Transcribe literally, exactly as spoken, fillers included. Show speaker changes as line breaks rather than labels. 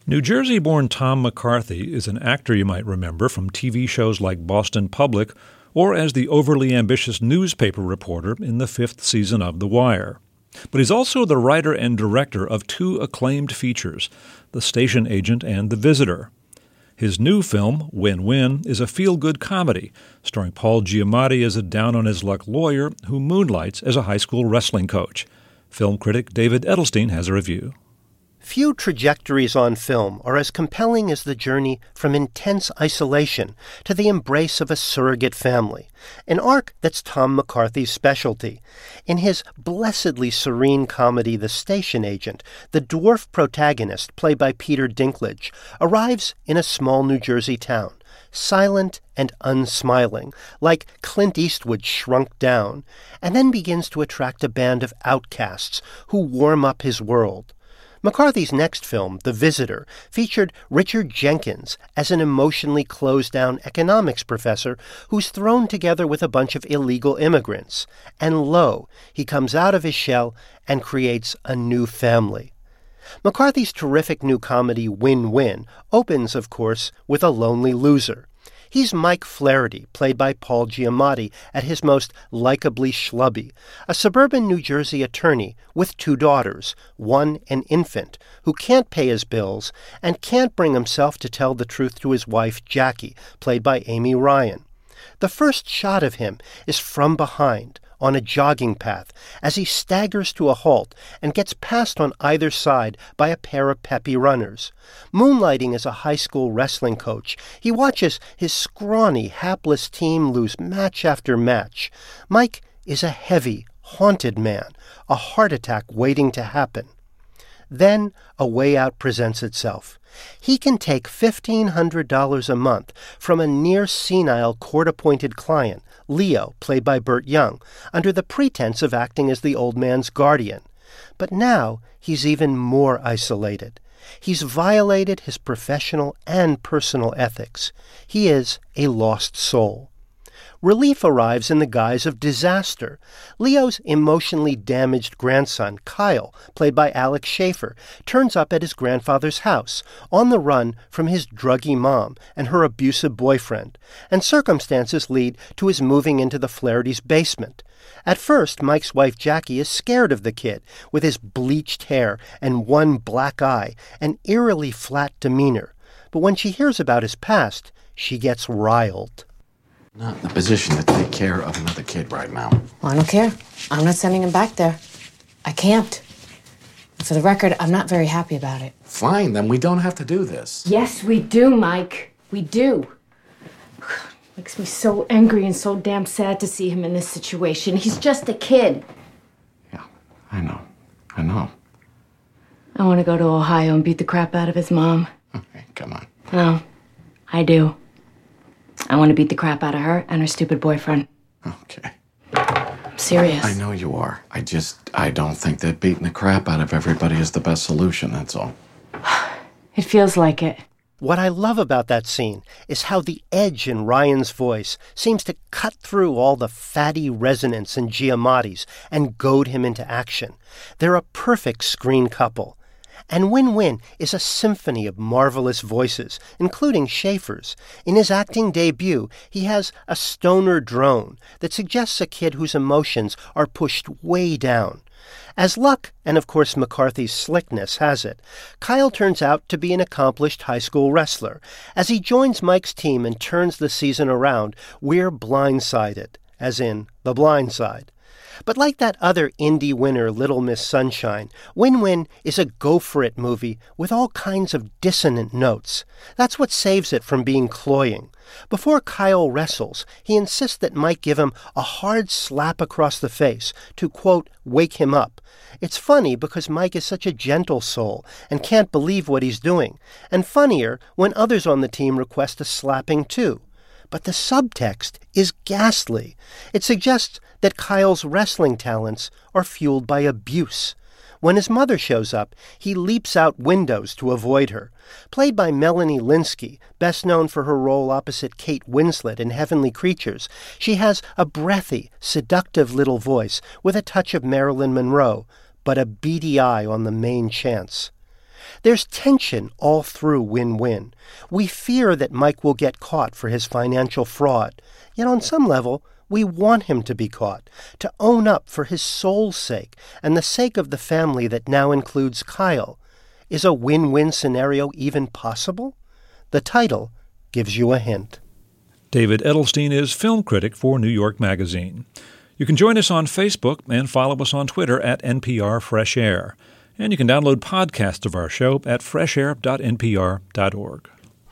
New Jersey-born Tom McCarthy is an actor you might remember from T V shows like Boston Public or as the overly ambitious newspaper reporter in the fifth season of The Wire. But he's also the writer and director of two acclaimed features, The Station Agent and The Visitor. His new film, Win-Win, is a feel-good comedy starring Paul Giamatti as a down-on-his-luck lawyer who moonlights as a high school wrestling coach. Film critic David Edelstein has a review.
Few trajectories on film are as compelling as the journey from intense isolation to the embrace of a surrogate family, an arc that's Tom McCarthy's specialty. In his blessedly serene comedy The Station Agent, the dwarf protagonist, played by Peter Dinklage, arrives in a small New Jersey town, silent and unsmiling, like Clint Eastwood shrunk down, and then begins to attract a band of outcasts who warm up his world. McCarthy's next film, The Visitor, featured Richard Jenkins as an emotionally closed-down economics professor who's thrown together with a bunch of illegal immigrants. And lo, he comes out of his shell and creates a new family. McCarthy's terrific new comedy, Win-Win, opens, of course, with a lonely loser. He's Mike Flaherty, played by Paul Giamatti, at his most likably schlubby, a suburban New Jersey attorney with two daughters, one an infant, who can't pay his bills and can't bring himself to tell the truth to his wife, Jackie, played by Amy Ryan. The first shot of him is from behind, on a jogging path, as he staggers to a halt and gets passed on either side by a pair of peppy runners. Moonlighting as a high school wrestling coach, he watches his scrawny, hapless team lose match after match. Mike is a heavy, haunted man, a heart attack waiting to happen. Then a way out presents itself. He can take fifteen hundred dollars a month from a near-senile court-appointed client, Leo, played by Burt Young, under the pretense of acting as the old man's guardian. But now he's even more isolated. He's violated his professional and personal ethics. He is a lost soul. Relief arrives in the guise of disaster. Leo's emotionally damaged grandson, Kyle, played by Alex Schaefer, turns up at his grandfather's house, on the run from his druggy mom and her abusive boyfriend, and circumstances lead to his moving into the Flaherty's basement. At first, Mike's wife Jackie is scared of the kid, with his bleached hair and one black eye, and eerily flat demeanor. But when she hears about his past, she gets riled.
Not in the position to take care of another kid right now.
Well, I don't care. I'm not sending him back there. I can't. For the record, I'm not very happy about it.
Fine, then we don't have to do this.
Yes, we do, Mike. We do. Makes me so angry and so damn sad to see him in this situation. He's just a kid.
Yeah, I know. I know.
I want to go to Ohio and beat the crap out of his mom.
Okay, come on.
No, I do. I want to beat the crap out of her and her stupid boyfriend.
Okay.
I'm serious.
I know you are. I just, I don't think that beating the crap out of everybody is the best solution, that's all.
It feels like it.
What I love about that scene is how the edge in Ryan's voice seems to cut through all the fatty resonance in Giamatti's and goad him into action. They're a perfect screen couple. And Win-Win is a symphony of marvelous voices, including Schaefer's. In his acting debut, he has a stoner drone that suggests a kid whose emotions are pushed way down. As luck, and of course McCarthy's slickness, has it, Kyle turns out to be an accomplished high school wrestler. As he joins Mike's team and turns the season around, we're blindsided, as in The Blind Side. But like that other indie winner, Little Miss Sunshine, Win-Win is a go-for-it movie with all kinds of dissonant notes. That's what saves it from being cloying. Before Kyle wrestles, he insists that Mike give him a hard slap across the face to, quote, wake him up. It's funny because Mike is such a gentle soul and can't believe what he's doing, and funnier when others on the team request a slapping too. But the subtext is ghastly. It suggests that Kyle's wrestling talents are fueled by abuse. When his mother shows up, he leaps out windows to avoid her. Played by Melanie Lynskey, best known for her role opposite Kate Winslet in Heavenly Creatures, she has a breathy, seductive little voice with a touch of Marilyn Monroe, but a beady eye on the main chance. There's tension all through Win-Win. We fear that Mike will get caught for his financial fraud, yet on some level, we want him to be caught, to own up for his soul's sake and the sake of the family that now includes Kyle. Is a win-win scenario even possible? The title gives you a hint.
David Edelstein is film critic for New York Magazine. You can join us on Facebook and follow us on Twitter at N P R Fresh Air. And you can download podcasts of our show at fresh air dot n p r dot org.